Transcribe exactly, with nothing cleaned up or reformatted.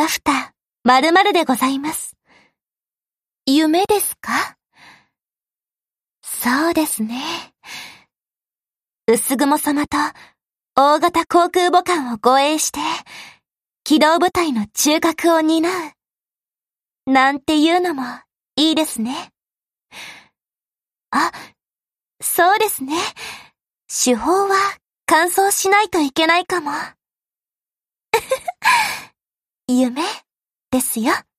たふた、まるまるでございます。夢ですか？そうですね。薄雲様と大型航空母艦を護衛して、機動部隊の中核を担う。なんていうのもいいですね。あ、そうですね。手法は完走しないといけないかも。夢ですよ。